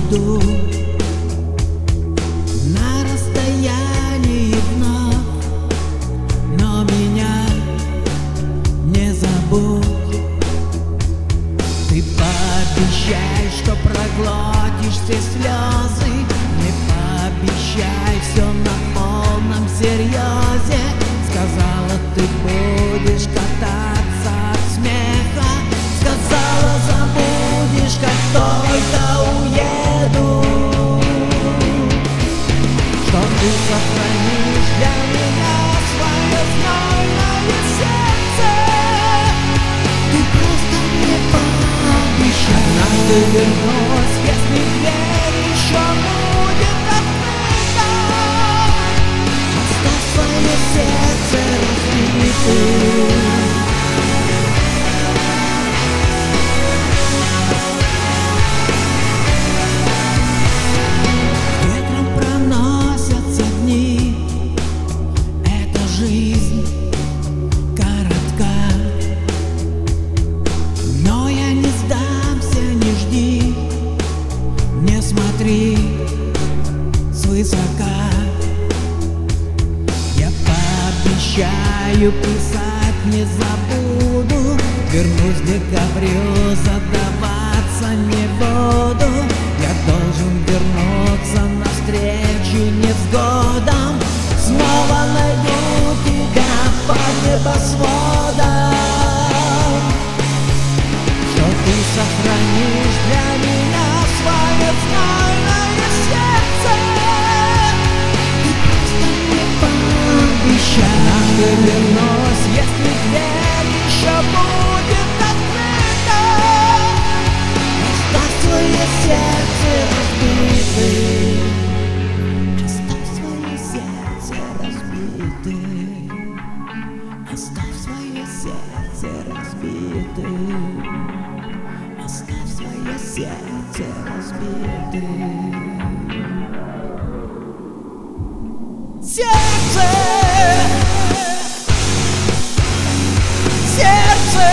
жду на расстоянии вновь, но меня не забудь. Ты пообещай, что проглотишь все слезы, не пообещай все на полном серьезе. Сказала, ты будешь кататься от смеха, сказала, забудешь, как только уеду, что ты сохранишь для меня свое знойное сердце. Ты просто мне пообещай. Однажды вернусь, если дверь еще будет открыта. Оставь свое сердце разбитым. Ветром проносятся дни, эта жизнь коротка, но я не сдамся, не жди, не смотри свысока. Я пообещаю, писать не забуду, вернусь в декабрю, задаваться не буду. Я должен вернуться навстречу невзгодам, снова найду тебя под небосводом, что ты сохранишь для меня свое знойное сердце. Ты просто мне пообещай. Однажды вернусь, если дверь еще будет открыта. Оставь свое сердце разбитым. Оставь свое сердце разбитым. Оставь свое сердце разбитым. Оставь свое сердце разбитым. Сердце! Сердце!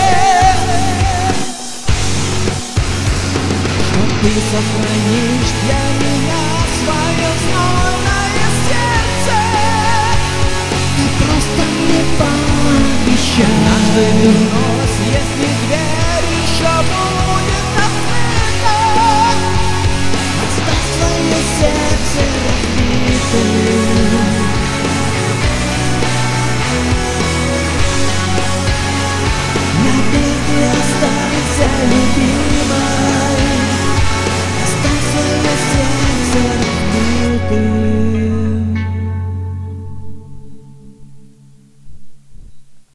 Что ты сохранишь для меня свое знойное сердце. Ты просто мне пообещай. Однажды вернусь, если дверь еще будет